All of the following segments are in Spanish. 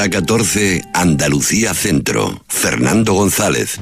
Hora 14, Andalucía Centro. Fernando González.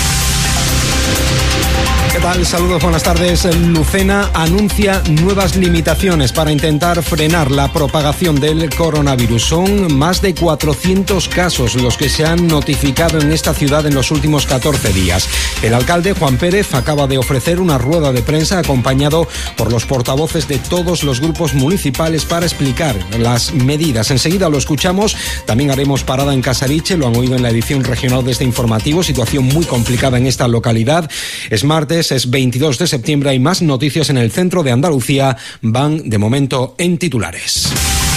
¿Qué tal? Saludos, buenas tardes. Lucena anuncia nuevas limitaciones para intentar frenar la propagación del coronavirus. Son más de 400 casos los que se han notificado en esta ciudad en los últimos 14 días. El alcalde, Juan Pérez, acaba de ofrecer una rueda de prensa acompañado por los portavoces de todos los grupos municipales para explicar las medidas. Enseguida lo escuchamos. También haremos parada en Casariche, lo han oído en la edición regional de este informativo. Situación muy complicada en esta localidad. Es martes. Es 22 de septiembre, hay más noticias en el centro de Andalucía, van de momento en titulares.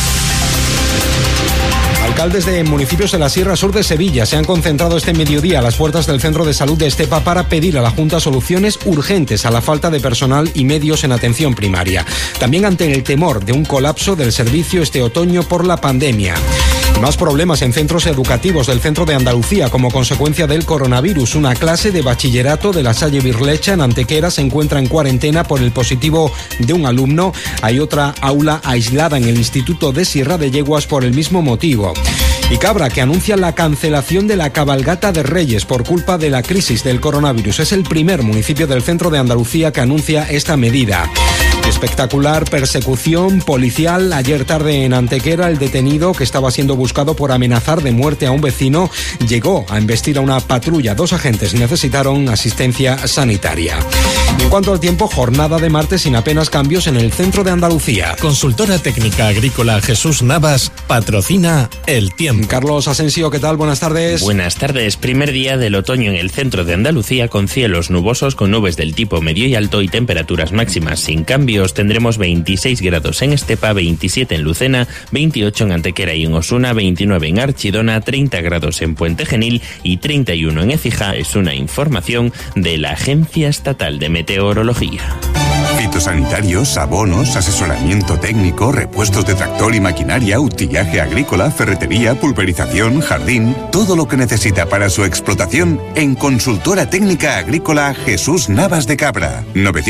Alcaldes de municipios de la Sierra Sur de Sevilla se han concentrado este mediodía a las puertas del Centro de Salud de Estepa para pedir a la Junta soluciones urgentes a la falta de personal y medios en atención primaria. También ante el temor de un colapso del servicio este otoño por la pandemia. Más problemas en centros educativos del centro de Andalucía como consecuencia del coronavirus. Una clase de bachillerato de la Salle Birlecha en Antequera se encuentra en cuarentena por el positivo de un alumno. Hay otra aula aislada en el Instituto de Sierra de Yeguas por el mismo motivo. Y Cabra, que anuncia la cancelación de la cabalgata de Reyes por culpa de la crisis del coronavirus. Es el primer municipio del centro de Andalucía que anuncia esta medida. Espectacular persecución policial. Ayer tarde en Antequera, el detenido que estaba siendo buscado por amenazar de muerte a un vecino llegó a embestir a una patrulla. 2 agentes necesitaron asistencia sanitaria. En cuanto al tiempo, jornada de martes sin apenas cambios en el centro de Andalucía. Consultora técnica agrícola Jesús Navas patrocina el tiempo. Carlos Asensio, ¿qué tal? Buenas tardes. Buenas tardes. Primer día del otoño en el centro de Andalucía con cielos nubosos con nubes del tipo medio y alto y temperaturas máximas sin cambios. Tendremos 26 grados en Estepa, 27 en Lucena, 28 en Antequera y en Osuna, 29 en Archidona, 30 grados en Puente Genil y 31 en Écija. Es una información de la Agencia Estatal de Meteorología. Fitosanitarios, abonos, asesoramiento técnico, repuestos de tractor y maquinaria, utillaje agrícola, ferretería, pulverización, jardín, todo lo que necesita para su explotación en Consultora Técnica Agrícola Jesús Navas de Cabra.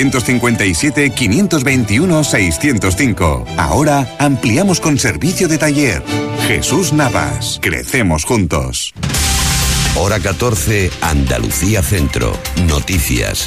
957-521-605. Ahora ampliamos con servicio de taller. Jesús Navas. Crecemos juntos. Hora 14, Andalucía Centro. Noticias.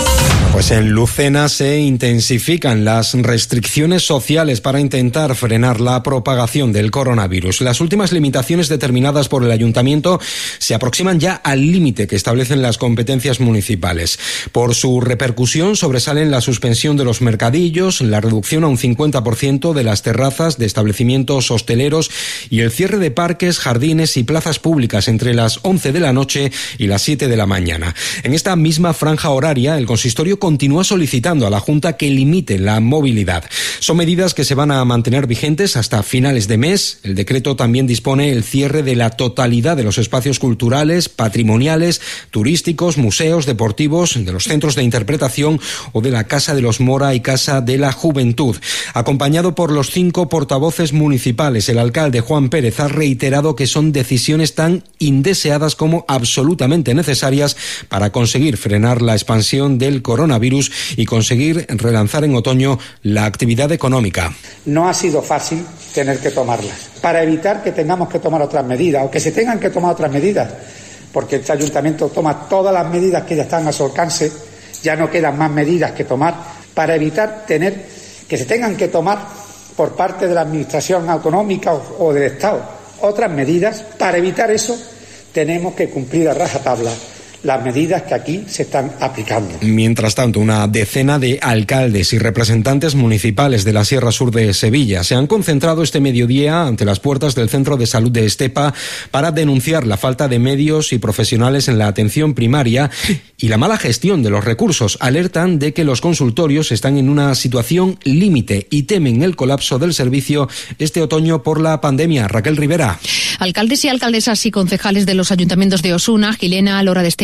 Pues en Lucena se intensifican las restricciones sociales para intentar frenar la propagación del coronavirus. Las últimas limitaciones determinadas por el ayuntamiento se aproximan ya al límite que establecen las competencias municipales. Por su repercusión sobresalen la suspensión de los mercadillos, la reducción a un 50% de las terrazas de establecimientos hosteleros y el cierre de parques, jardines y plazas públicas entre las 11 de la noche y las 7 de la mañana. En esta misma franja horaria, el consistorio continúa solicitando a la Junta que limite la movilidad. Son medidas que se van a mantener vigentes hasta finales de mes. El decreto también dispone el cierre de la totalidad de los espacios culturales, patrimoniales, turísticos, museos, deportivos, de los centros de interpretación o de la Casa de los Mora y Casa de la Juventud. Acompañado por los 5 portavoces municipales, el alcalde Juan Pérez ha reiterado que son decisiones tan indeseadas como absolutamente necesarias para conseguir frenar la expansión del coronavirus y conseguir relanzar en otoño la actividad económica. No ha sido fácil tener que tomarlas, para evitar que tengamos que tomar otras medidas o que se tengan que tomar otras medidas, porque este ayuntamiento toma todas las medidas que ya están a su alcance, ya no quedan más medidas que tomar, para evitar tener que se tengan que tomar por parte de la administración autonómica o del Estado otras medidas. Para evitar eso tenemos que cumplir a rajatabla las medidas que aquí se están aplicando. Mientras tanto, una decena de alcaldes y representantes municipales de la Sierra Sur de Sevilla se han concentrado este mediodía ante las puertas del Centro de Salud de Estepa para denunciar la falta de medios y profesionales en la atención primaria y la mala gestión de los recursos. Alertan de que los consultorios están en una situación límite y temen el colapso del servicio este otoño por la pandemia. Raquel Rivera. Alcaldes y alcaldesas y concejales de los ayuntamientos de Osuna, Gilena, Lora de Estepa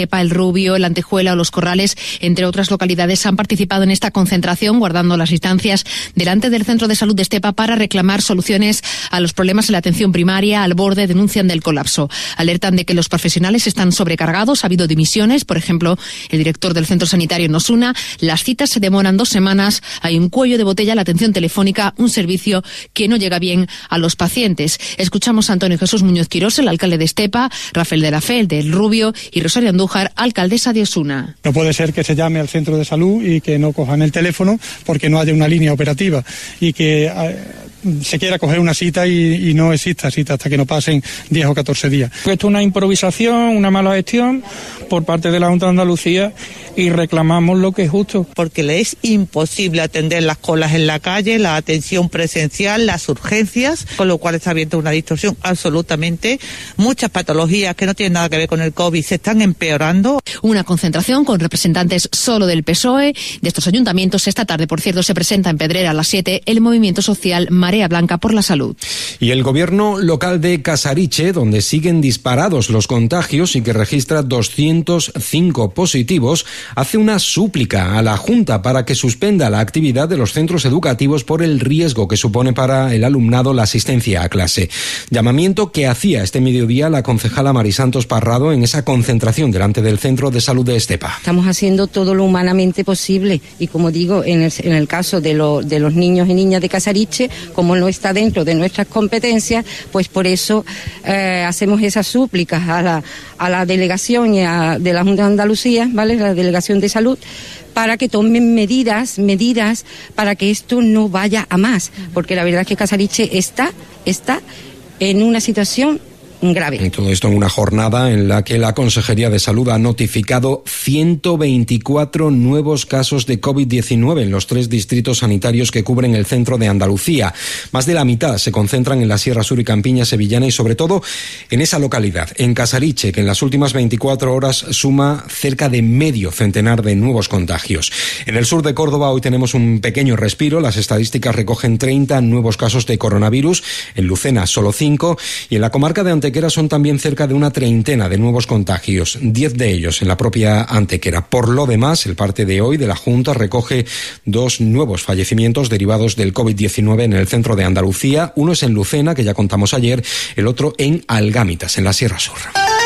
Estepa, El Rubio, La Antejuela o Los Corrales, entre otras localidades, han participado en esta concentración, guardando las distancias, delante del Centro de Salud de Estepa para reclamar soluciones a los problemas en la atención primaria. Al borde denuncian del colapso. Alertan de que los profesionales están sobrecargados, ha habido dimisiones, por ejemplo, el director del centro sanitario en Osuna. Las citas se demoran 2 semanas, hay un cuello de botella, la atención telefónica, un servicio que no llega bien a los pacientes. Escuchamos a Antonio Jesús Muñoz Quirós, el alcalde de Estepa, Rafael de la Fe, el del Rubio, y Rosario Andújar, alcaldesa de Osuna. No puede ser que se llame al centro de salud y que no cojan el teléfono porque no haya una línea operativa y que se quiera coger una cita y no exista cita hasta que no pasen 10 o 14 días. Esto es una improvisación, una mala gestión por parte de la Junta de Andalucía y reclamamos lo que es justo. Porque le es imposible atender las colas en la calle, la atención presencial, las urgencias, con lo cual está abierta una distorsión absolutamente. Muchas patologías que no tienen nada que ver con el COVID se están empeorando. Una concentración con representantes solo del PSOE, de estos ayuntamientos. Esta tarde, por cierto, se presenta en Pedrera a las 7 el movimiento social Marea Blanca por la Salud. Y el gobierno local de Casariche, donde siguen disparados los contagios y que registra 205 positivos, hace una súplica a la Junta para que suspenda la actividad de los centros educativos por el riesgo que supone para el alumnado la asistencia a clase. Llamamiento que hacía este mediodía la concejala Marisantos Parrado en esa concentración delante del Centro de Salud de Estepa. Estamos haciendo todo lo humanamente posible y, como digo, en el caso de los niños y niñas de Casariche, como no está dentro de nuestras competencias, pues por eso hacemos esas súplicas a la delegación y de la Junta de Andalucía, ¿vale?, la delegación de salud, para que tomen medidas para que esto no vaya a más, porque la verdad es que Casariche está en una situación grave. Y todo esto en una jornada en la que la Consejería de Salud ha notificado 124 nuevos casos de COVID-19 en los 3 distritos sanitarios que cubren el centro de Andalucía. Más de la mitad se concentran en la Sierra Sur y Campiña sevillana y sobre todo en esa localidad, en Casariche, que en las últimas 24 horas suma cerca de medio centenar de nuevos contagios. En el sur de Córdoba hoy tenemos un pequeño respiro. Las estadísticas recogen 30 nuevos casos de coronavirus, en Lucena solo 5 y en la comarca de Antequera son también cerca de una treintena de nuevos contagios, 10 de ellos en la propia Antequera. Por lo demás, el parte de hoy de la Junta recoge 2 nuevos fallecimientos derivados del COVID-19 en el centro de Andalucía. Uno es en Lucena, que ya contamos ayer, el otro en Algámitas, en la Sierra Sur.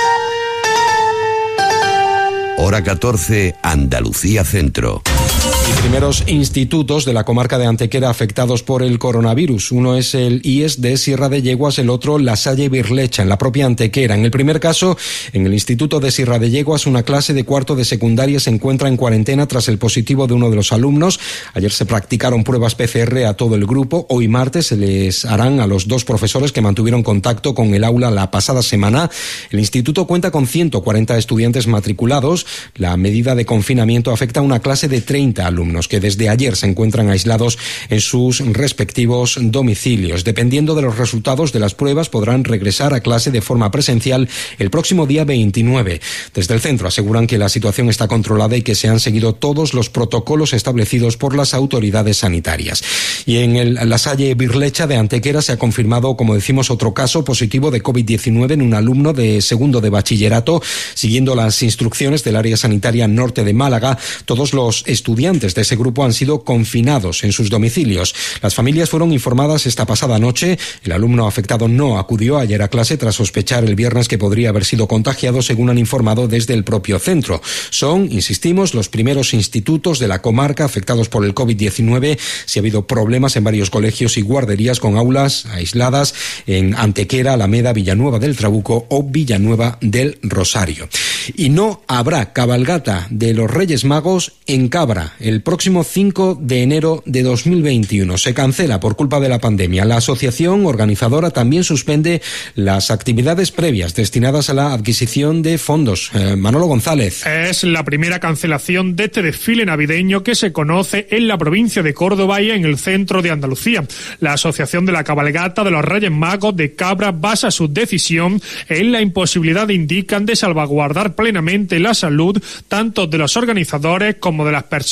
Hora 14, Andalucía Centro. Y primeros institutos de la comarca de Antequera afectados por el coronavirus. Uno es el IES de Sierra de Yeguas, el otro La Salle Birlecha, en la propia Antequera. En el primer caso, en el Instituto de Sierra de Yeguas, una clase de cuarto de secundaria se encuentra en cuarentena tras el positivo de uno de los alumnos. Ayer se practicaron pruebas PCR a todo el grupo. Hoy martes se les harán a los 2 profesores que mantuvieron contacto con el aula la pasada semana. El instituto cuenta con 140 estudiantes matriculados. La medida de confinamiento afecta a una clase de 30 alumnos que desde ayer se encuentran aislados en sus respectivos domicilios. Dependiendo de los resultados de las pruebas, podrán regresar a clase de forma presencial el próximo día 29. Desde el centro aseguran que la situación está controlada y que se han seguido todos los protocolos establecidos por las autoridades sanitarias. Y en La Salle Birlecha de Antequera se ha confirmado, como decimos, otro caso positivo de COVID-19 en un alumno de segundo de bachillerato. Siguiendo las instrucciones del área sanitaria norte de Málaga, todos los estudiantes de ese grupo han sido confinados en sus domicilios. Las familias fueron informadas esta pasada noche. El alumno afectado no acudió ayer a clase tras sospechar el viernes que podría haber sido contagiado, según han informado desde el propio centro. Son, insistimos, los primeros institutos de la comarca afectados por el COVID-19. Si ha habido problemas en varios colegios y guarderías con aulas aisladas en Antequera, Alameda, Villanueva del Trabuco o Villanueva del Rosario. Y no habrá cabalgata de los Reyes Magos en Cabra el próximo 5 de enero de 2021. Se cancela por culpa de la pandemia. La asociación organizadora también suspende las actividades previas destinadas a la adquisición de fondos. Manolo González. Es la primera cancelación de este desfile navideño que se conoce en la provincia de Córdoba y en el centro de Andalucía. La Asociación de la Cabalgata de los Reyes Magos de Cabra basa su decisión en la imposibilidad, indican, de salvaguardar plenamente la salud tanto de los organizadores como de las personas que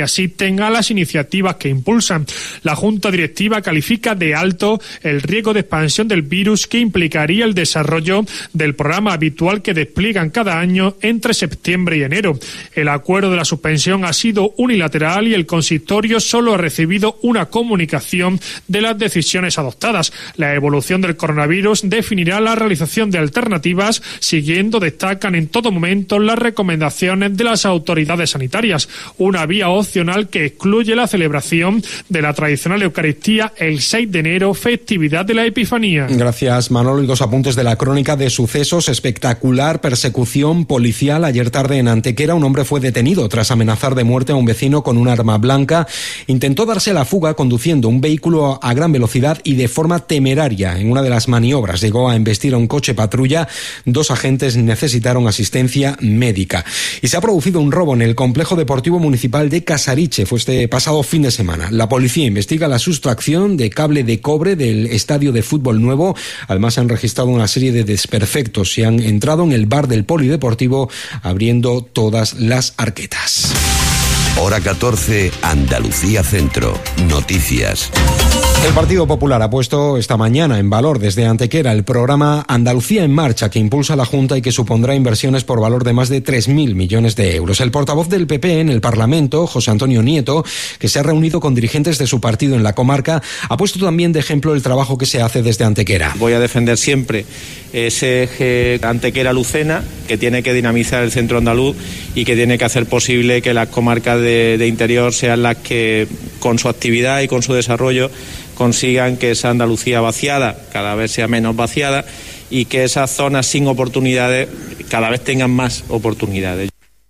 asisten a las iniciativas que impulsan. La Junta Directiva califica de alto el riesgo de expansión del virus que implicaría el desarrollo del programa habitual que despliegan cada año entre septiembre y enero. El acuerdo de la suspensión ha sido unilateral y el consistorio solo ha recibido una comunicación de las decisiones adoptadas. La evolución del coronavirus definirá la realización de alternativas, siguiendo, destacan en todo momento, las recomendaciones de las autoridades sanitarias. Una vía opcional que excluye la celebración de la tradicional Eucaristía el 6 de enero, festividad de la Epifanía. Gracias, Manolo. Y dos apuntes de la crónica de sucesos. Espectacular persecución policial. Ayer tarde en Antequera un hombre fue detenido tras amenazar de muerte a un vecino con un arma blanca. Intentó darse a la fuga conduciendo un vehículo a gran velocidad y de forma temeraria. En una de las maniobras llegó a embestir a un coche patrulla. 2 agentes necesitaron asistencia médica. Y se ha producido un robo en el complejo deportivo municipal de Casariche. Fue este pasado fin de semana. La policía investiga la sustracción de cable de cobre del estadio de fútbol nuevo. Además, se han registrado una serie de desperfectos y han entrado en el bar del polideportivo abriendo todas las arquetas. Hora 14, Andalucía Centro. Noticias. El Partido Popular ha puesto esta mañana en valor desde Antequera el programa Andalucía en Marcha, que impulsa la Junta y que supondrá inversiones por valor de más de 3.000 millones de euros. El portavoz del PP en el Parlamento, José Antonio Nieto, que se ha reunido con dirigentes de su partido en la comarca, ha puesto también de ejemplo el trabajo que se hace desde Antequera. Voy a defender siempre ese eje Antequera-Lucena, que tiene que dinamizar el centro andaluz y que tiene que hacer posible que las comarcas de interior sean las que, con su actividad y con su desarrollo, consigan que esa Andalucía vaciada cada vez sea menos vaciada y que esas zonas sin oportunidades cada vez tengan más oportunidades.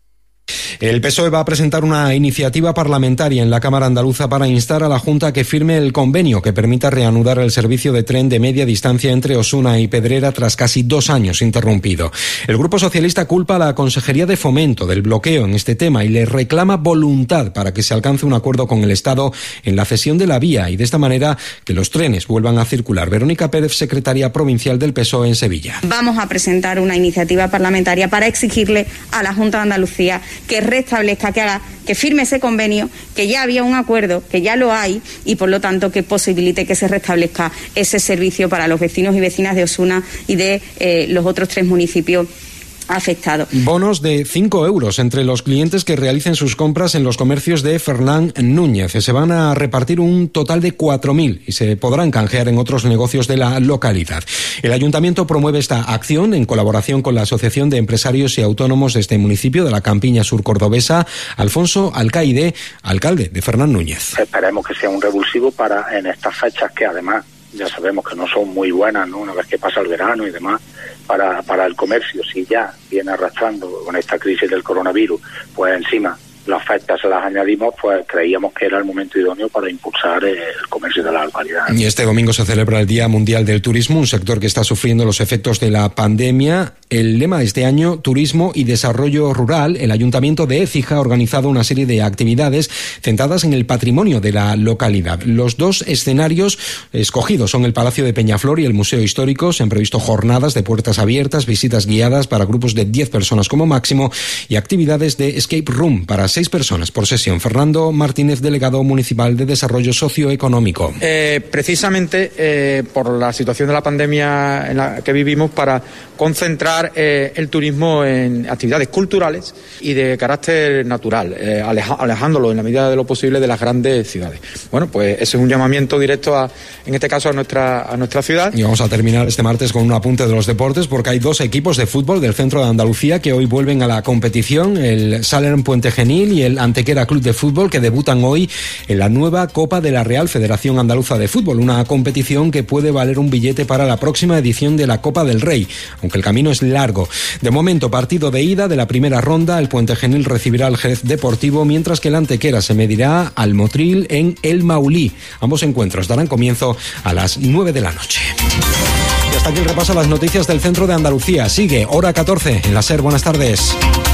El PSOE va a presentar una iniciativa parlamentaria en la Cámara Andaluza para instar a la Junta a que firme el convenio que permita reanudar el servicio de tren de media distancia entre Osuna y Pedrera tras casi 2 años interrumpido. El Grupo Socialista culpa a la Consejería de Fomento del bloqueo en este tema y le reclama voluntad para que se alcance un acuerdo con el Estado en la cesión de la vía y de esta manera que los trenes vuelvan a circular. Verónica Pérez, secretaria provincial del PSOE en Sevilla. Vamos a presentar una iniciativa parlamentaria para exigirle a la Junta de Andalucía que restablezca, que firme ese convenio, que ya había un acuerdo, que ya lo hay y por lo tanto que posibilite que se restablezca ese servicio para los vecinos y vecinas de Osuna y de los otros 3 municipios afectado. Bonos de 5 euros entre los clientes que realicen sus compras en los comercios de Fernán Núñez. Se van a repartir un total de 4.000 y se podrán canjear en otros negocios de la localidad. El Ayuntamiento promueve esta acción en colaboración con la Asociación de Empresarios y Autónomos de este municipio de la Campiña Sur Cordobesa. Alfonso Alcaide, alcalde de Fernán Núñez. Esperemos que sea un revulsivo para en estas fechas que además ya sabemos que no son muy buenas, ¿no? Una vez que pasa el verano y demás, para el comercio, si ya viene arrastrando con esta crisis del coronavirus, pues encima las fechas se las añadimos, pues creíamos que era el momento idóneo para impulsar el comercio de la localidad. Y este domingo se celebra el Día Mundial del Turismo, un sector que está sufriendo los efectos de la pandemia. El lema de este año, Turismo y Desarrollo Rural. El Ayuntamiento de Écija ha organizado una serie de actividades centradas en el patrimonio de la localidad. Los 2 escenarios escogidos son el Palacio de Peñaflor y el Museo Histórico. Se han previsto jornadas de puertas abiertas, visitas guiadas para grupos de 10 personas como máximo y actividades de escape room para 6 personas por sesión. Fernando Martínez, delegado municipal de Desarrollo Socioeconómico. Precisamente por la situación de la pandemia en la que vivimos, para concentrar el turismo en actividades culturales y de carácter natural, alejándolo en la medida de lo posible de las grandes ciudades. Bueno, pues ese es un llamamiento directo en este caso a nuestra ciudad. Y vamos a terminar este martes con un apunte de los deportes, porque hay 2 equipos de fútbol del centro de Andalucía que hoy vuelven a la competición, el Salern Puente Genil y el Antequera Club de Fútbol, que debutan hoy en la nueva Copa de la Real Federación Andaluza de Fútbol, una competición que puede valer un billete para la próxima edición de la Copa del Rey, aunque el camino es largo. De momento, partido de ida de la primera ronda, el Puente Genil recibirá al Jerez Deportivo, mientras que el Antequera se medirá al Motril en El Maulí. Ambos encuentros darán comienzo a las 9 de la noche. Y hasta aquí el repaso a las noticias del centro de Andalucía. Sigue Hora 14 en la SER. Buenas tardes.